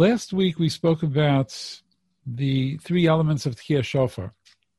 last week we spoke about the three elements of Tkiya Shofar,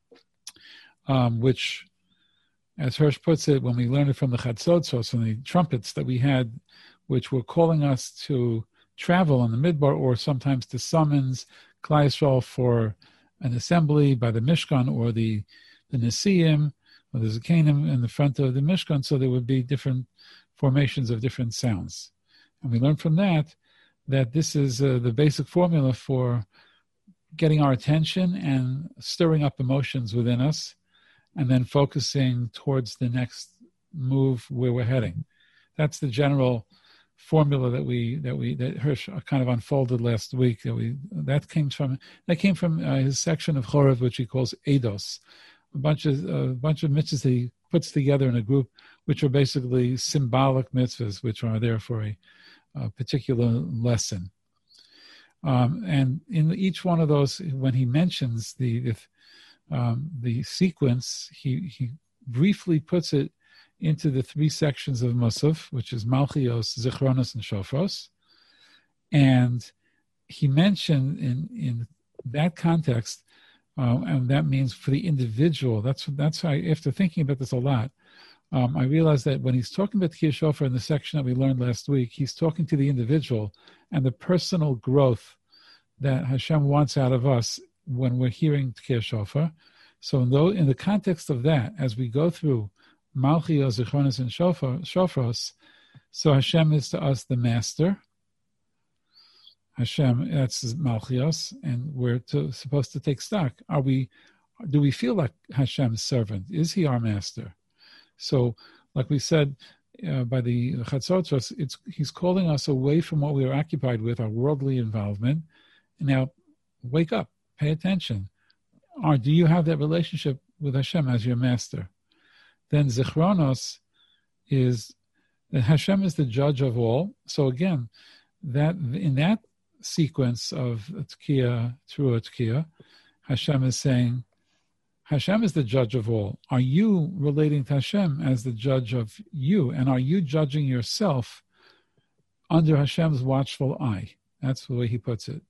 which, as Hirsch puts it, when we learned it from the Chatzot, from the trumpets that we had, which were calling us to travel in the Midbar, or sometimes to summons Klal Yisrael for an assembly by the Mishkan or the Nesiim or the Zakanim in the front of the Mishkan, so there would be different formations of different sounds. And we learned from that this is the basic formula for getting our attention and stirring up emotions within us, and then focusing towards the next move where we're heading. That's the general formula that Hirsch kind of unfolded last week. That came from his section of Chorev, which he calls Eidos, a bunch of mitzvahs that he puts together in a group, which are basically symbolic mitzvahs, which are there for a particular lesson. And in each one of those, when he mentions the sequence, he briefly puts it into the three sections of Musaf, which is Malchios, Zichronos, and Shofros. And he mentioned in that context, and that means for the individual. That's how, after thinking about this a lot, I realized that when he's talking about Tkiya Shofar in the section that we learned last week, he's talking to the individual and the personal growth that Hashem wants out of us when we're hearing Tkiya Shofar. So in the context of that, as we go through Malchios, Zichronos, and Shofros, so Hashem is to us the master. Hashem, that's Malchios, and we're supposed to take stock. Do we feel like Hashem's servant? Is he our master? So, like we said by the Chatzot, he's calling us away from what we are occupied with, our worldly involvement. Now, wake up, pay attention. Do you have that relationship with Hashem as your master? Then Zichronos is that Hashem is the judge of all. So again, that in that sequence of Tkiya, through Tkiya, Hashem is saying, Hashem is the judge of all. Are you relating to Hashem as the judge of you? And are you judging yourself under Hashem's watchful eye? That's the way he puts it.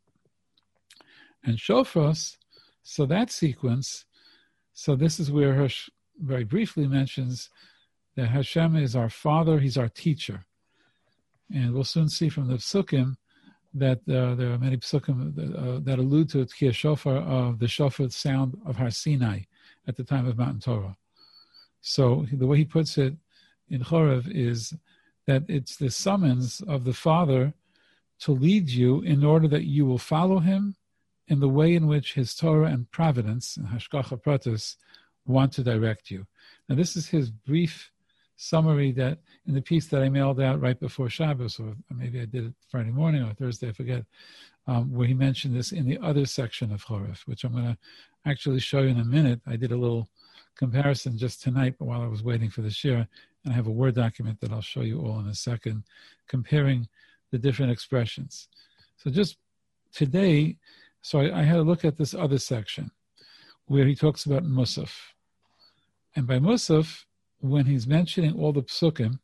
And Shofros, so that sequence, so this is where Hirsch very briefly mentions that Hashem is our Father, He's our teacher. And we'll soon see from the Psukim that there are many Psukim that allude to Tkiya Shofar, of the Shofar sound of Har Sinai at the time of Matan Torah. So the way he puts it in Chorev is that it's the summons of the Father to lead you in order that you will follow Him in the way in which His Torah and providence, and Hashgacha Pratis, want to direct you. Now this is his brief summary that in the piece that I mailed out right before Shabbos, or maybe I did it Friday morning or Thursday, I forget, where he mentioned this in the other section of Chorev, which I'm going to actually show you in a minute. I did a little comparison just tonight while I was waiting for the shir, and I have a Word document that I'll show you all in a second, comparing the different expressions. So just today, I had a look at this other section where he talks about Musaf. And by Musaf, when he's mentioning all the psukim,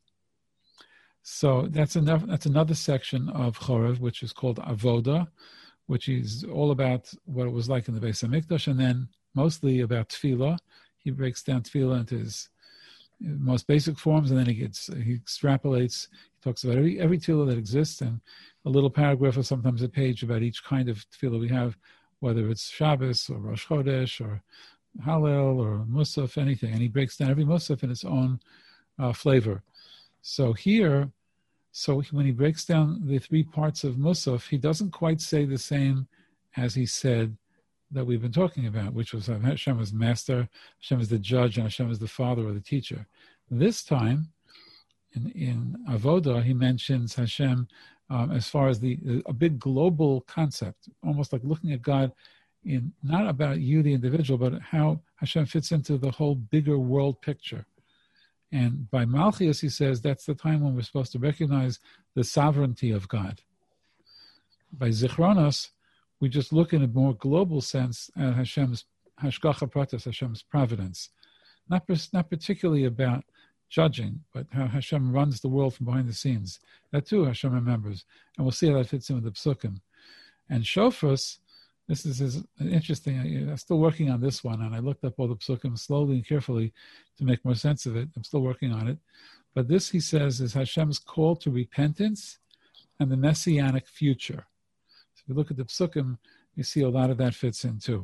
so that's another section of Chorev, which is called Avoda, which is all about what it was like in the Beis HaMikdash, and then mostly about Tefillah. He breaks down Tefillah into his most basic forms, and then he extrapolates. He talks about every Tefillah that exists, and a little paragraph or sometimes a page about each kind of Tefillah we have, whether it's Shabbos or Rosh Chodesh or Hallel or Musaf, anything. And he breaks down every Musaf in its own flavor. So when he breaks down the three parts of Musaf, he doesn't quite say the same as he said that we've been talking about, which was Hashem is master, Hashem is the judge, and Hashem is the father or the teacher. This time, in Avodah, he mentions Hashem as far as a big global concept, almost like looking at God in not about you, the individual, but how Hashem fits into the whole bigger world picture. And by Malchios, he says that's the time when we're supposed to recognize the sovereignty of God. By Zichronos, we just look in a more global sense at Hashem's Hashgacha Pratis, Hashem's providence. Not particularly about judging, but how Hashem runs the world from behind the scenes. That too Hashem remembers. And we'll see how that fits in with the Psukim. And shofars, this is interesting. I'm still working on this one, and I looked up all the psukim slowly and carefully to make more sense of it. I'm still working on it. But this, he says, is Hashem's call to repentance and the messianic future. So if you look at the psukim, you see a lot of that fits in too.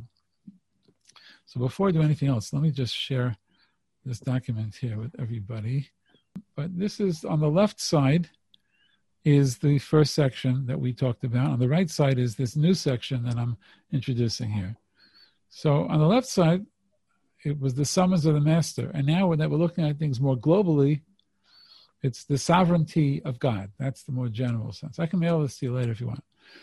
So before I do anything else, let me just share this document here with everybody. But this is, on the left side, is the first section that we talked about. On the right side is this new section that I'm introducing here. So on the left side, it was the summons of the master. And now that we're looking at things more globally, it's the sovereignty of God. That's the more general sense. I can mail this to you later if you want.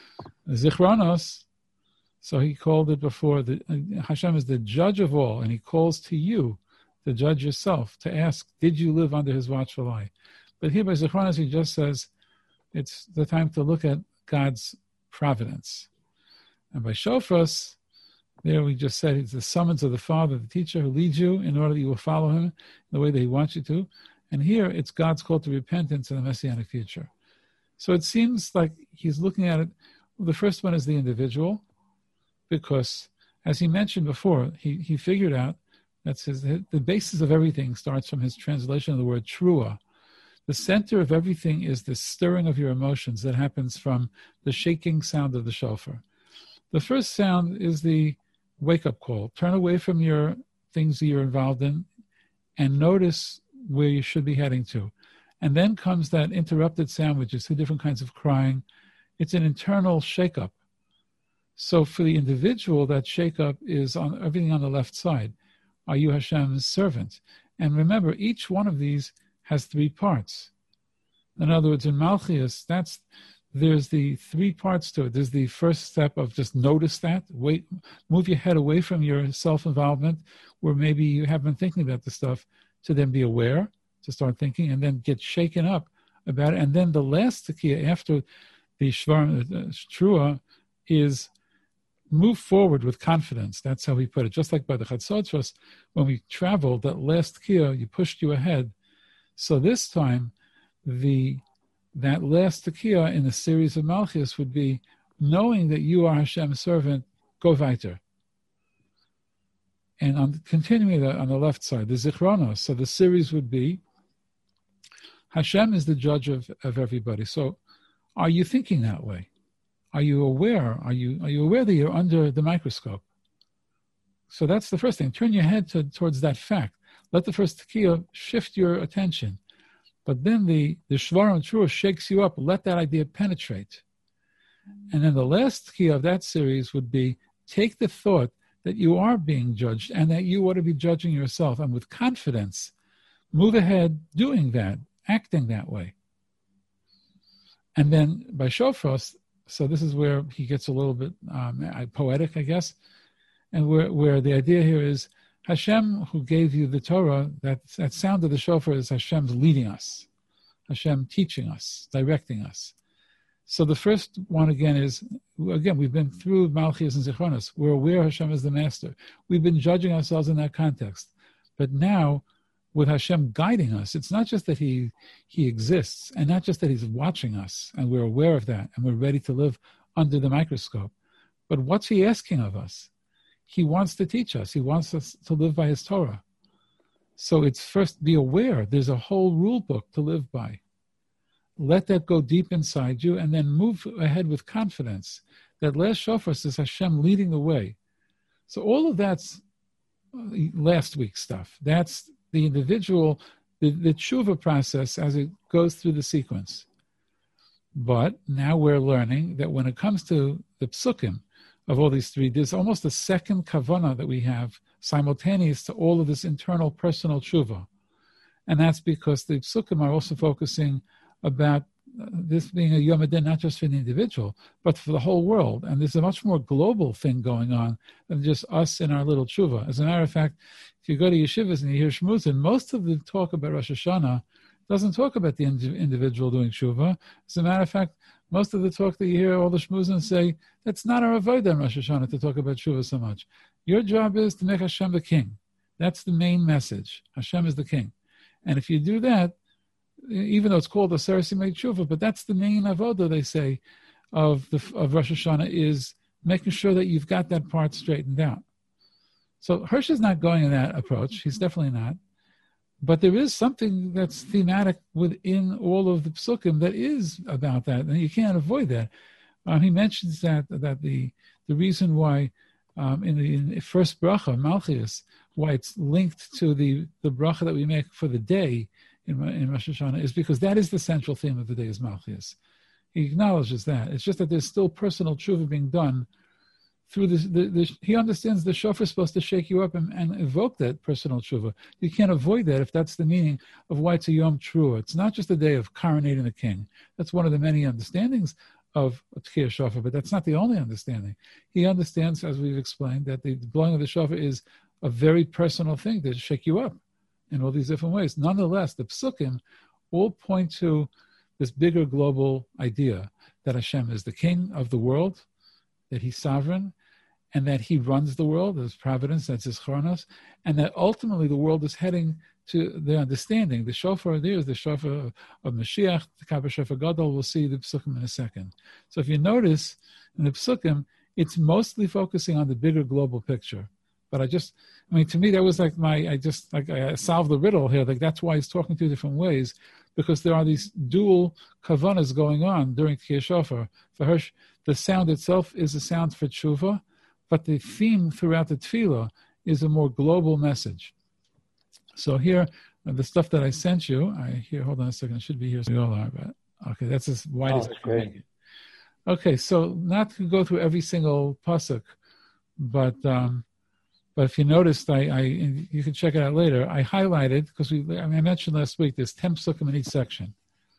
Zichronos, so he called it before, Hashem is the judge of all, and he calls to you to judge yourself, to ask, did you live under his watchful eye? But here by Zichronos, he just says, it's the time to look at God's providence. And by Shofros, there we just said it's the summons of the Father, the teacher who leads you in order that you will follow him in the way that he wants you to. And here it's God's call to repentance and the messianic future. So it seems like he's looking at it. The first one is the individual, because as he mentioned before, he figured out that the basis of everything starts from his translation of the word trua. The center of everything is the stirring of your emotions that happens from the shaking sound of the shofar. The first sound is the wake-up call. Turn away from your things that you're involved in and notice where you should be heading to. And then comes that interrupted sound, which is two different kinds of crying. It's an internal shake-up. So for the individual, that shake-up is on everything on the left side. Are you Hashem's servant? And remember, each one of these has three parts. In other words, in Malchias, there's the three parts to it. There's the first step of just notice that, move your head away from your self-involvement, where maybe you have been thinking about the stuff, to then be aware, to start thinking, and then get shaken up about it. And then the last tekiah after the Trua is move forward with confidence. That's how he put it. Just like by the Chatzotros, when we traveled, that last tekiah, you pushed you ahead. So this time, that last tekiah in the series of Malchus would be knowing that you are Hashem's servant, go weiter. And continuing that on the left side, the Zichronos. So the series would be Hashem is the judge of everybody. So are you thinking that way? Are you aware? Are you aware that you're under the microscope? So that's the first thing. Turn your head towards that fact. Let the first tekiah shift your attention. But then the Shvarim Trua shakes you up. Let that idea penetrate. And then the last tekiah of that series would be take the thought that you are being judged and that you ought to be judging yourself. And with confidence, move ahead doing that, acting that way. And then by Shofros, so this is where he gets a little bit poetic, I guess, and where the idea here is Hashem, who gave you the Torah, that sound of the shofar is Hashem's leading us, Hashem teaching us, directing us. So the first one again is, we've been through Malchias and Zichronos. We're aware Hashem is the master. We've been judging ourselves in that context. But now, with Hashem guiding us, it's not just that He exists, and not just that He's watching us, and we're aware of that, and we're ready to live under the microscope. But what's He asking of us? He wants to teach us. He wants us to live by His Torah. So it's first be aware. There's a whole rule book to live by. Let that go deep inside you, and then move ahead with confidence. That last shofar is Hashem leading the way. So all of that's last week's stuff. That's the individual, the tshuva process as it goes through the sequence. But now we're learning that when it comes to the psukim of all these three, there's almost a second kavanah that we have simultaneous to all of this internal personal tshuva. And that's because the psukim are also focusing about this being a Yom Adin, not just for the individual, but for the whole world. And there's a much more global thing going on than just us in our little tshuva. As a matter of fact, if you go to yeshivas and you hear shmuzin, most of the talk about Rosh Hashanah doesn't talk about the individual doing tshuva. As a matter of fact, most of the talk that you hear all the shmuzin say, that's not our avodah in Rosh Hashanah to talk about tshuva so much. Your job is to make Hashem the king. That's the main message. Hashem is the king. And if you do that, even though it's called a Aseret Simei Tshuva, but that's the main avodah, they say. of Rosh Hashanah is making sure that you've got that part straightened out. So Hirsch is not going in that approach. He's definitely not. But there is something that's thematic within all of the psukim that is about that, and you can't avoid that. He mentions that the reason why in the first bracha, Malchus, why it's linked to the bracha that we make for the day in Rosh Hashanah is because that is the central theme of the day is Malchus. He acknowledges that. It's just that there's still personal tshuva being done through this. He understands the shofar is supposed to shake you up and evoke that personal tshuva. You can't avoid that if that's the meaning of why it's a Yom Teruah. It's not just a day of coronating the king. That's one of the many understandings of Tkiyah Shofar, but that's not the only understanding. He understands, as we've explained, that the blowing of the shofar is a very personal thing to shake you up in all these different ways. Nonetheless, the psukim all point to this bigger global idea that Hashem is the king of the world, that he's sovereign, and that he runs the world, there's providence, that's his chronos, and that ultimately the world is heading to the understanding. The shofar there is the shofar of Mashiach, the Kabbalah Shofar Gadol. We'll see the psukim in a second. So if you notice in the psukim, it's mostly focusing on the bigger global picture. But to me, that was like I solved the riddle here. Like that's why he's talking two different ways, because there are these dual kavanas going on during Tkiyah Shofar. For Hirsch, the sound itself is a sound for tshuva, but the theme throughout the tefillah is a more global message. So here, the stuff that I sent you, hold on a second, it should be here so we all are, but okay, that's as wide as I can make it. Okay, so not to go through every single pasuk, but if you noticed, you can check it out later. I highlighted because I mentioned last week there's 10 psukim in each section.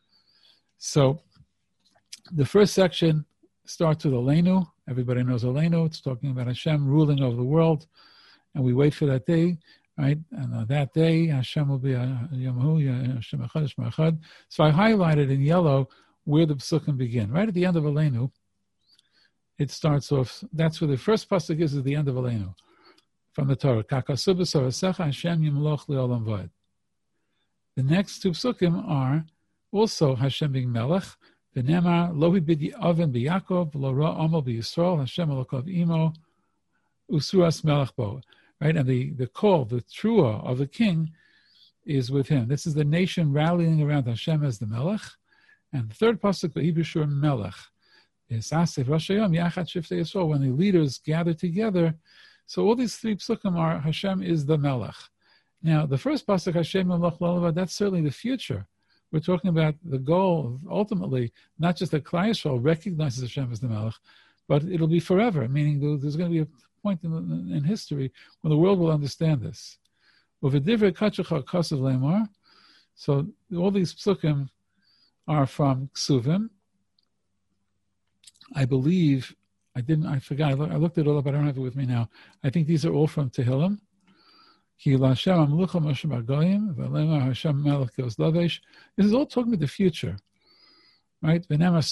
So the first section starts with Aleinu. Everybody knows Aleinu. It's talking about Hashem ruling over the world, and we wait for that day, right? And on that day, Hashem will be Yom Hashem Echad, Shema Echad. So I highlighted in yellow where the psukim begin. Right at the end of Aleinu, it starts off. That's where the first pasuk is the end of Aleinu. From the Torah, Hashem Yimloch Le'olam V'ed. The next two psukim are also Hashem being Melech. V'nemar Lo Hibidi Oven B'Yakov Lo Ra Amo B'Yisrael Hashem Elokov Imo Usuras Melech Bo. Right, and the call, the truah of the king, is with him. This is the nation rallying around Hashem as the Melech. And the third pasuk, V'Hibishur Melech, is Asif Rosh Hayom Yachat Shiftei Yisrael. When the leaders gather together. So all these three psukim are Hashem is the Melech. Now, the first pasuk, Hashem Melech L'Olam, that's certainly the future. We're talking about the goal of ultimately, not just that Klal Yisrael recognizes Hashem as the Melech, but it'll be forever, meaning there's going to be a point in history when the world will understand this. So all these psukim are from Ksuvim. I believe, I forgot. I looked it all up. I don't have it with me now. I think these are all from Tehillim. This is all talking about the future, right?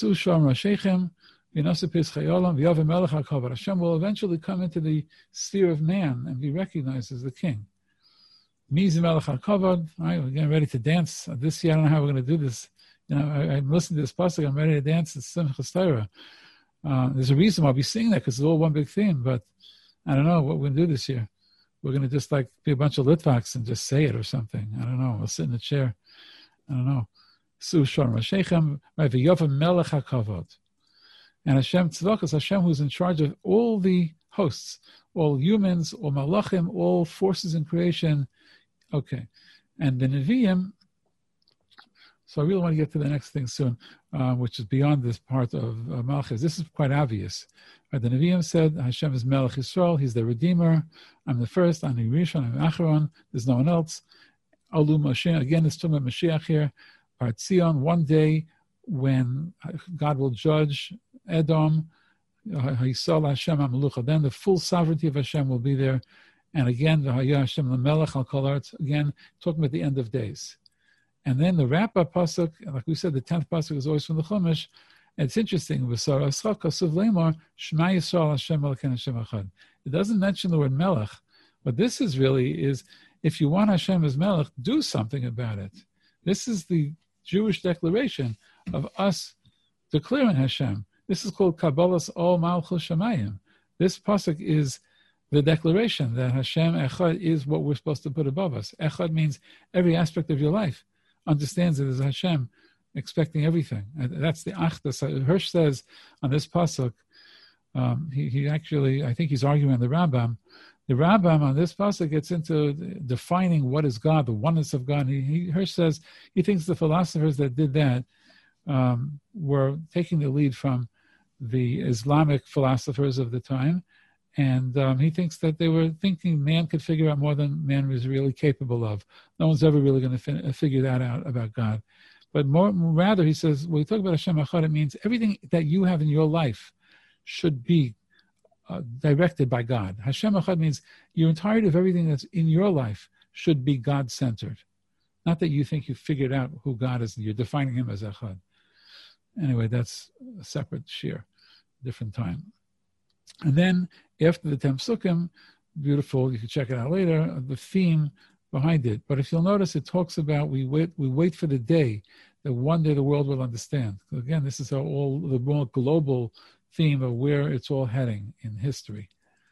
Hashem will eventually come into the sphere of man and be recognized as the king. Right? We're getting ready to dance this year. I don't know how we're going to do this. I'm listening to this pasuk. I'm ready to dance. It's Simchas Torah. There's a reason why we sing that, because it's all one big theme, but I don't know what we're going to do this year. We're going to just be a bunch of Litvaks and just say it or something. I don't know. We'll sit in a chair. I don't know. And Hashem Tzedakah is Hashem who's in charge of all the hosts, all humans, all malachim, all forces in creation. Okay. And the Nevi'im, so I really want to get to the next thing soon, which is beyond this part of Malchus. This is quite obvious. Right? The Nevi'im said, Hashem is Melech Yisrael, he's the Redeemer. I'm the first, I'm the Rishon, I'm the Acharon, there's no one else. Alu Moshe, again, it's talking about Mashiach here. Bar Tzion, one day when God will judge Edom, Ha'isal Hashem HaMelucha, then the full sovereignty of Hashem will be there. And again, V'haya Hashem L'melech Al Kol Haaretz, again, talking about the end of days. And then the wrap-up pasuk, like we said, the 10th pasuk is always from the Chumash. And it's interesting. It doesn't mention the word Melech, but this is really if you want Hashem as Melech, do something about it. This is the Jewish declaration of us declaring Hashem This is called Kabbalas Ol Malchus Shamayim. This pasuk is the declaration that Hashem Echad is what we're supposed to put above us. Echad means every aspect of your life understands it as Hashem, expecting everything. And that's the Achdus. Hirsch says on this pasuk, he actually, I think he's arguing the Rambam. The Rambam on this pasuk gets into defining what is God, the oneness of God. Hirsch says he thinks the philosophers that did that were taking the lead from the Islamic philosophers of the time. And he thinks that they were thinking man could figure out more than man was really capable of. No one's ever really going to figure that out about God. But rather, he says, when we talk about Hashem Echad, it means everything that you have in your life should be directed by God. Hashem Echad means your entirety of everything that's in your life should be God-centered. Not that you think you figured out who God is and you're defining him as Echad. Anyway, that's a separate shir, different time. And then after the 10 Psukim, beautiful, you can check it out later, the theme behind it. But if you'll notice, it talks about we wait for the day that one day the world will understand. Again, this is all the more global theme of where it's all heading in history.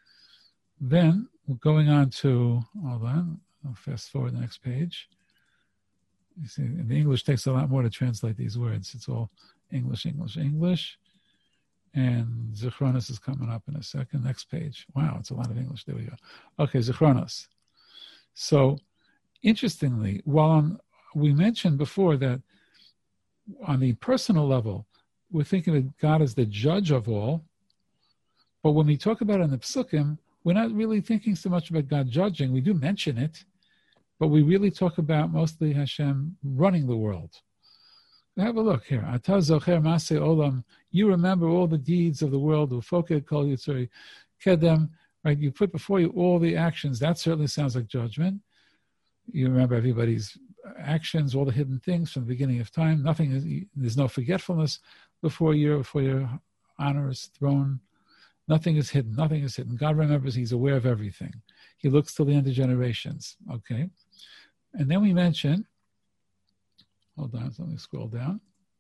Then, going on to, hold on, I'll fast forward the next page. You see, in the English takes a lot more to translate these words. It's all English, English, English. And Zichronos is coming up in a second. Next page. Wow, it's a lot of English. There we go. Okay, Zichronos. So, interestingly, we mentioned before that on the personal level, we're thinking of God as the judge of all. But when we talk about it in the Psukim, we're not really thinking so much about God judging. We do mention it, but we really talk about mostly Hashem running the world. Have a look here. Ata zocher masei olam. You remember all the deeds of the world. Ufoked kol yitzuri kedem. Right? You put before you all the actions. That certainly sounds like judgment. You remember everybody's actions, all the hidden things from the beginning of time. There's no forgetfulness before your honor is thrown. Nothing is hidden. Nothing is hidden. God remembers. He's aware of everything. He looks till the end of generations. Okay. And then we mention. Hold on, so let me scroll down.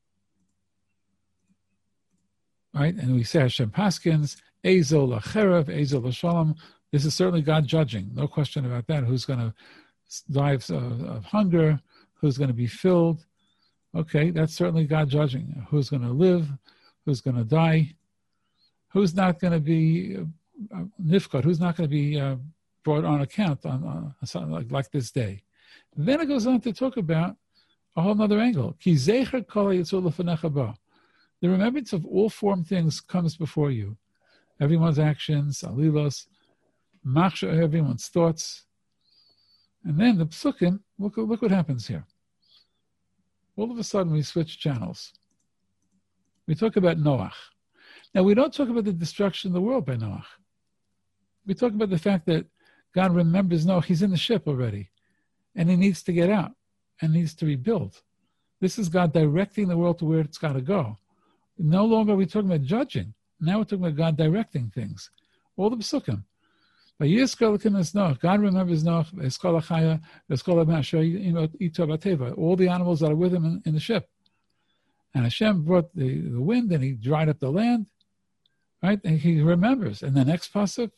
Right, and we say Hashem Paskins, Ezo Lacherev, Ezo Lashalom. This is certainly God judging, no question about that. Who's going to die of hunger? Who's going to be filled? Okay, that's certainly God judging. Who's going to live? Who's going to die? Who's not going to be nifkot? Who's not going to be brought on account on something like this day? And then it goes on to talk about a whole other angle. Ki zecher kol hayitzur lefanecha ba. The remembrance of all formed things comes before you. Everyone's actions, alilos, machsha, everyone's thoughts. And then the psukim, look what happens here. All of a sudden we switch channels. We talk about Noach. Now we don't talk about the destruction of the world by Noach. We talk about the fact that God remembers Noach. He's in the ship already. And he needs to get out. And needs to rebuild. This is God directing the world to where it's got to go. No longer are we talking about judging. Now we're talking about God directing things. All the psukim. God remembers Noach, all the animals that are with him in the ship. And Hashem brought the wind and he dried up the land. Right? And he remembers. And the next pasuk,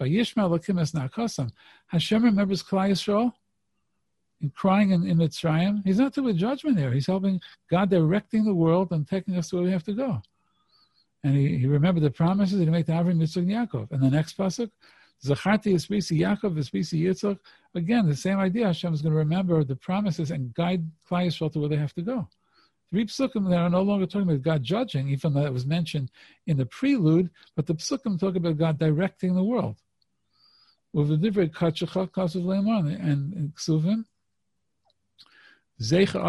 Hashem remembers Klal Yisrael. Crying in Mitzrayim, he's not doing judgment there. He's helping God directing the world and taking us to where we have to go. And he remembered the promises that he made to Avraham, Yitzchak, and Yaakov. And the next pasuk, Zacharti Esprisi Yaakov, Esprisi Yitzchak. Again, the same idea. Hashem is going to remember the promises and guide Klal Yisrael to where they have to go. 3 psukim that are no longer talking about God judging, even though that was mentioned in the prelude, but the psukim talk about God directing the world. With the different Kachachak, Kasav Leiman, and Ksuvim, Notice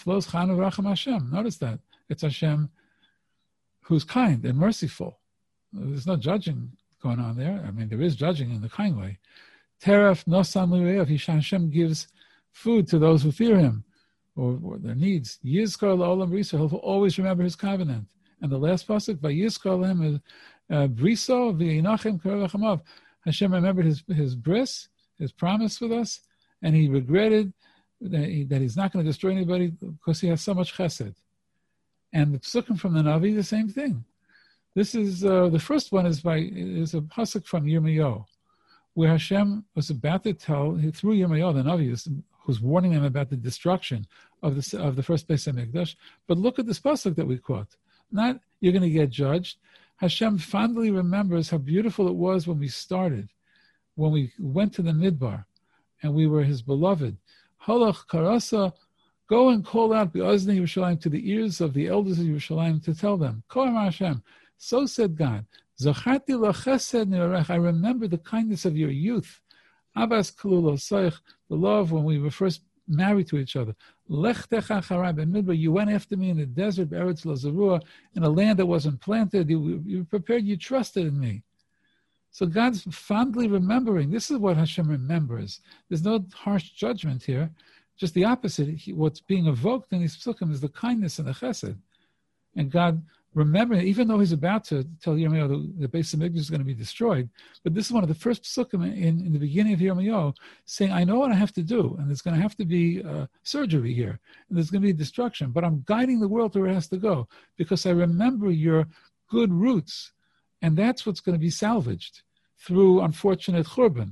that. It's Hashem who's kind and merciful. There's no judging going on there. I mean, there is judging in the kind way. Teref nosan l're'ev. Hashem gives food to those who fear him or their needs. Yizkar la'olam brisa. He'll always remember his covenant. And the last pasuk, vayizkar lehem briso v'yinachem karevachamav. Hashem remembered his bris, his promise with us, and he regretted that he's not going to destroy anybody because he has so much chesed. And the psukim from the Navi, the same thing. This is the first one is a pasuk from Yirmiyahu, where Hashem was about to tell through Yirmiyahu, the Navi, who's warning them about the destruction of the first Beis Hamikdash. But look at this pasuk that we quote. Not you're going to get judged. Hashem fondly remembers how beautiful it was when we started, when we went to the Midbar, and we were His beloved. Halach karasa, go and call out Be'oznei Yerushalayim to the ears of the elders of Yerushalayim to tell them. Kol Amar Hashem. So said God, Zacharti lachesed ne'orech, I remember the kindness of your youth. Abbas kalul osayich, the love when we were first married to each other. Lech techa acharei b'midbar, you went after me in the desert, Be'eretz lo zarua, in a land that wasn't planted. You prepared, you trusted in me. So God's fondly remembering. This is what Hashem remembers. There's no harsh judgment here. Just the opposite. What's being evoked in these psukim is the kindness and the chesed. And God remembering, even though He's about to tell Yirmiyahu the Beis Hamikdash is going to be destroyed, but this is one of the first psukim in the beginning of Yirmiyahu, saying, I know what I have to do, and there's going to have to be surgery here, and there's going to be destruction, but I'm guiding the world to where it has to go, because I remember your good roots, and that's what's going to be salvaged through unfortunate churban.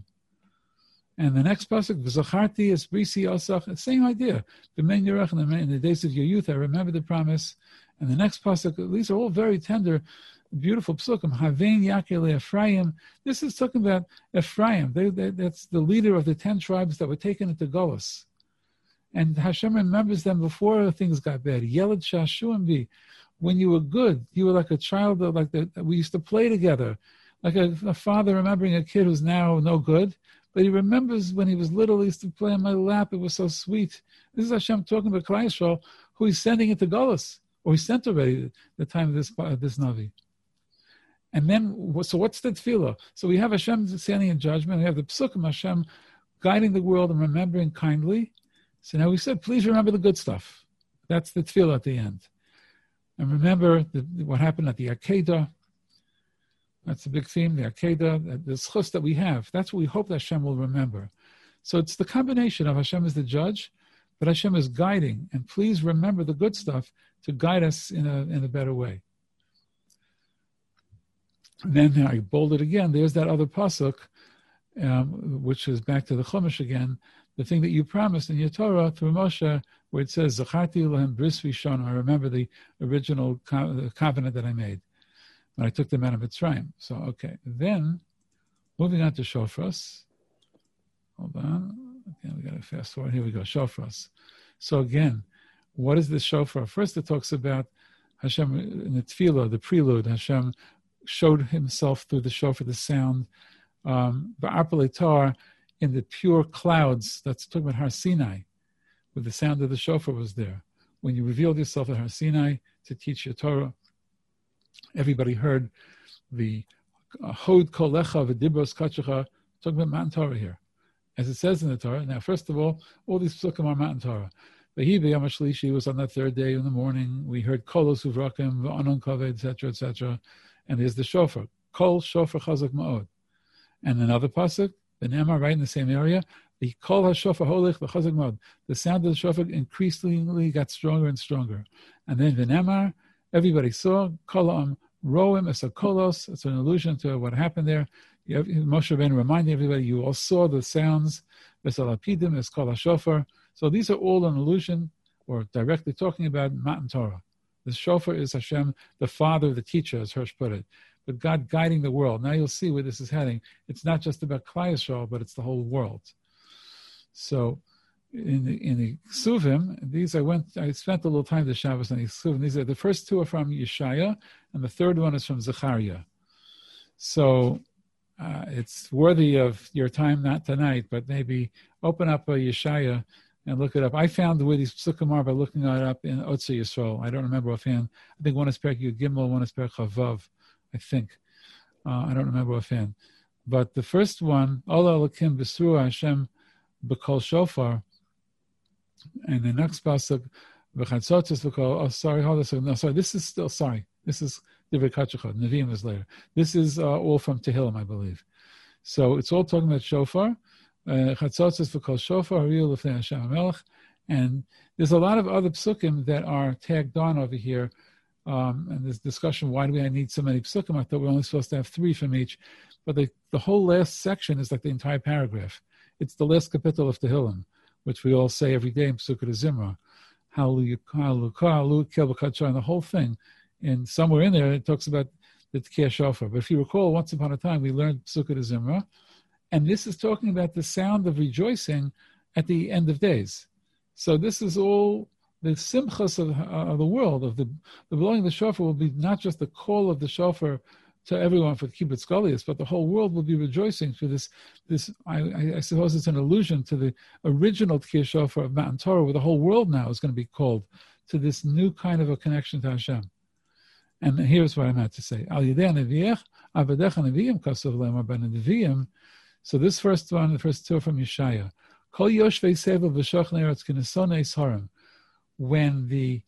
And the next pasuk, V'zacharti es brisi osach, same idea. B'men yorech, in the days of your youth, I remember the promise. And the next pasuk, these are all very tender, beautiful psukim. Havein Yakel Ephraim. This is talking about Ephraim. That's the leader of the 10 tribes that were taken into Golus. And Hashem remembers them before things got bad. Yelad Shashuim Bi. When you were good, you were like a child, we used to play together. Like a father remembering a kid who's now no good. But he remembers when he was little, he used to play on my lap. It was so sweet. This is Hashem talking about Klal Yisrael, who He's sending into Golus. Or He sent already at the time of this Navi. And then, so what's the tefillah? So we have Hashem standing in judgment. We have the psukim, Hashem guiding the world and remembering kindly. So now we said, please remember the good stuff. That's the tefillah at the end. And remember what happened at the Akedah. That's the big theme, the Akedah, the schus that we have. That's what we hope that Hashem will remember. So it's the combination of Hashem as the judge, but Hashem is guiding. And please remember the good stuff to guide us in a better way. And then I bolded again. There's that other pasuk, which is back to the Chumash again. The thing that you promised in your Torah through Moshe, where it says, "Zacharti lahem bris rishon." I remember the original covenant that I made when I took them out of Mitzrayim. So okay, then moving on to shofros. Hold on. Okay, we got to fast forward. Here we go. Shofros. So again, what is the shofar? First, it talks about Hashem in the tefillah, the prelude. Hashem showed Himself through the shofar, the sound. Ba'arpaletar, in the pure clouds. That's talking about Har Sinai, where the sound of the shofar was there. When you revealed yourself at Har Sinai to teach your Torah, everybody heard the Hod kolecha v'dibros kachecha, talking about Matan Torah here. As it says in the Torah. Now, first of all these psukim are Matan Torah. Vahi b'yom hashlishi was on the third day in the morning. We heard kolos uvrakim v'anon kaved, etc., etc. And there's the shofar. Kol shofar chazak ma'od. And another pasuk, the Ne'emar, right in the same area, the kol hashofar holich v'chazak ma'od. The sound of the shofar increasingly got stronger and stronger. And then the Ne'emar, everybody saw kolam roim es kolos. It's an allusion to what happened there. Moshe Rabbeinu reminding everybody, you all saw the sounds. Vesalapidim es kol hashofar. So these are all an allusion or directly talking about Matan Torah. The shofar is Hashem, the father, the teacher, as Hirsch put it. But God guiding the world. Now you'll see where this is heading. It's not just about Klal Yisrael, but it's the whole world. So in the Ksuvim, I spent a little time this Shabbos on the Ksuvim. These are the first two are from Yeshaya, and the third one is from Zechariah. So it's worthy of your time, not tonight, but maybe open up a Yeshaya and look it up. I found where these psukim are by looking it up in Otzei Yisrael. I don't remember offhand. I think one is Perek Yud Gimel, one is Perek Chavav, I think. I don't remember offhand. But the first one, Ola Elokim B'Sura Hashem B'Kol Shofar, and the next pasuk, V'Chatzotzos V'Kol, hold on a second. No, sorry, this is Divrei Kachecha, Nevi'im is later. This is all from Tehillim, I believe. So it's all talking about shofar. Chatzotzos v'kol shofar hariyul l'fnei Hashem HaMelech, and there's a lot of other psukim that are tagged on over here And this discussion, why do I need so many psukim? I thought we're only supposed to have 3 from each. But the whole last section is like the entire paragraph. It's the last capital of Tehillim, which we all say every day in Pesukah Zimra. Hallelujah, hallelujah, and the whole thing. And somewhere in there, it talks about the Tkiyah Shofar. But if you recall, once upon a time, we learned Pesukah Zimra. And this is talking about the sound of rejoicing at the end of days. So this is all the simchas of the world, of the blowing of the shofar will be not just the call of the shofar to everyone for the kibbutz galius, but the whole world will be rejoicing for this. I suppose it's an allusion to the original Tkiyah Shofar of Matan Torah, where the whole world now is going to be called to this new kind of a connection to Hashem. And here's what I'm at to say. Al Yidei Neviach Avadecha Neviim Kasav Lemar Ben Neviim. So this first one, the first 2 from Yeshaya. Kol Yoshvei Sevel V'Shach Ne'eretz K'Nesonei Sarim. When the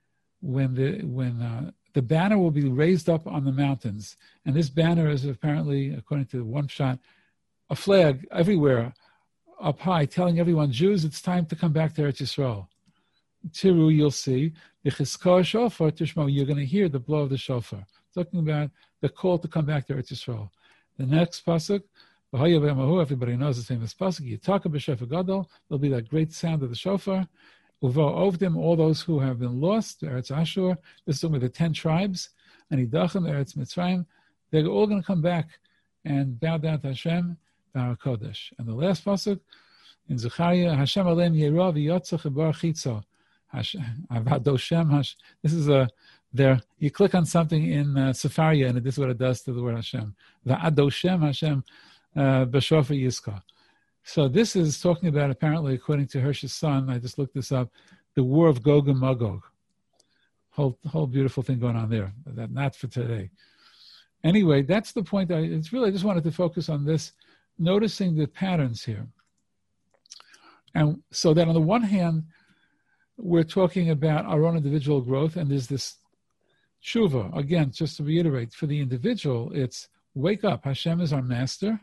banner will be raised up on the mountains, and this banner is apparently, according to one shot, a flag everywhere up high, telling everyone, Jews, it's time to come back to Eretz Yisrael. Tiru, you'll see the Chizkah Shofar Tishmo. You're going to hear the blow of the shofar, talking about the call to come back to Eretz Yisrael. The next pasuk, everybody knows the famous pasuk. Yitaka b'shofar gadol. There'll be that great sound of the shofar. Uvo Ovdim, all those who have been lost, Eretz Ashur, this is with the 10 tribes, and Idachim, Eretz Mitzrayim, they're all going to come back and bow down to Hashem, Bar Kodesh. And the last pasuk, in Zechariah, Hashem Aleim Yerah v'yotzach ebar chitzo. This is there. You click on something in Sefaria, and this is what it does to the word Hashem. V'adoshem Hashem b'shofar Yizkah. So this is talking about, apparently, according to Hirsch's son, I just looked this up, the war of Gog and Magog. Whole beautiful thing going on there. Not for today. Anyway, that's the point. I just wanted to focus on this, noticing the patterns here. And so that on the one hand, we're talking about our own individual growth, and there's this tshuva. Again, just to reiterate, for the individual, it's wake up. Hashem is our master.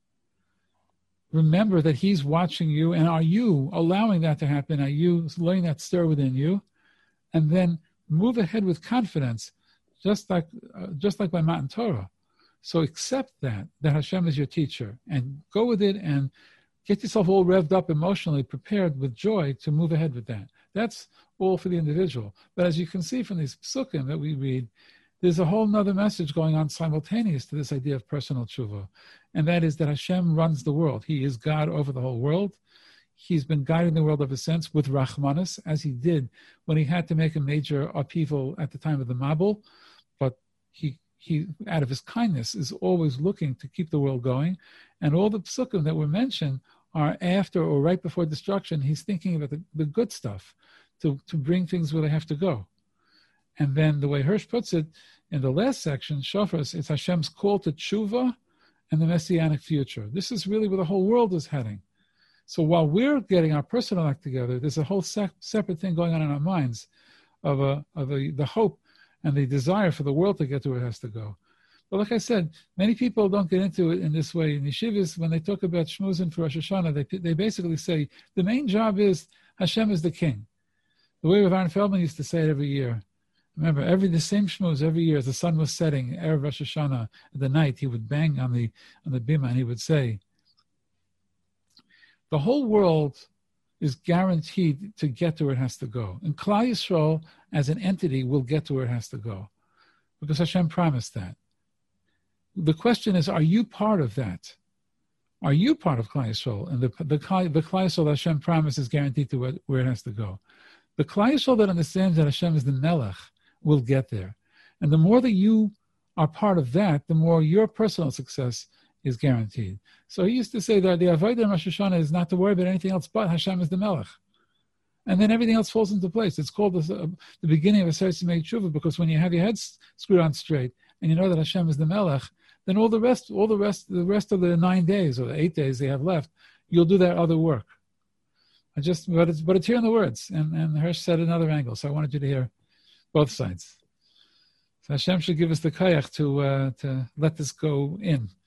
Remember that He's watching you, and are you allowing that to happen? Are you letting that stir within you? And then move ahead with confidence, just like by Matan Torah. So accept that Hashem is your teacher, and go with it, and get yourself all revved up emotionally, prepared with joy to move ahead with that. That's all for the individual. But as you can see from these psukim that we read, there's a whole other message going on simultaneous to this idea of personal tshuva. And that is that Hashem runs the world. He is God over the whole world. He's been guiding the world ever since with Rachmanis, as He did when He had to make a major upheaval at the time of the Mabul. But he out of His kindness, is always looking to keep the world going. And all the psukim that were mentioned are after or right before destruction. He's thinking about the good stuff to bring things where they have to go. And then the way Hirsch puts it, in the last section, Shofars, it's Hashem's call to tshuva and the messianic future. This is really where the whole world is heading. So while we're getting our personal act together, there's a whole separate thing going on in our minds of the hope and the desire for the world to get to where it has to go. But like I said, many people don't get into it in this way. In yeshivas, when they talk about shmuzin for Rosh Hashanah, they basically say the main job is Hashem is the king. The way Rav Aaron Feldman used to say it every year. Remember, the same shmuz every year as the sun was setting, Erev Rosh Hashanah, at the night, he would bang on the bima and he would say, the whole world is guaranteed to get to where it has to go. And Klal Yisrael, as an entity, will get to where it has to go. Because Hashem promised that. The question is, are you part of that? Are you part of Klal Yisrael? And the Klal Yisrael that Hashem promised is guaranteed to where it has to go. The Klal Yisrael that understands that Hashem is the Melech will get there. And the more that you are part of that, the more your personal success is guaranteed. So he used to say that the Avodah in Rosh Hashanah is not to worry about anything else but Hashem is the Melech. And then everything else falls into place. It's called the beginning of a Seretz Yemei Tshuva, because when you have your head screwed on straight and you know that Hashem is the Melech, then the rest of the 9 days or the 8 days they have left, you'll do that other work. But it's here in the words. And Hirsch said another angle, so I wanted you to hear both sides. So Hashem should give us the kayach to let this go in.